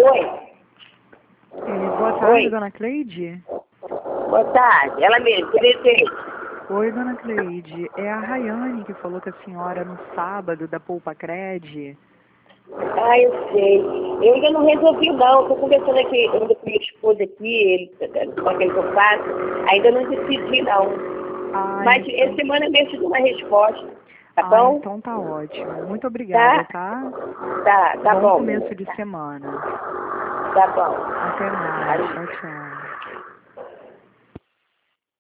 Oi. Boa tarde, Oi. dona Cleide. Boa tarde. Ela mesmo, presente. Oi, dona Cleide. É a Rayane que falou com a senhora no sábado da Poupa Cred. Ah, eu sei. Eu ainda não resolvi, não. Estou conversando aqui ainda com meu esposo aqui, com aquele que eu faço. Ainda não decidi, não. Mas Então... essa semana mesmo te dou uma resposta. Tá bom? Então tá ótimo. Muito obrigada, tá? Tá bom. Bom começo de semana. Tá bom. Até mais. Tchau, tchau.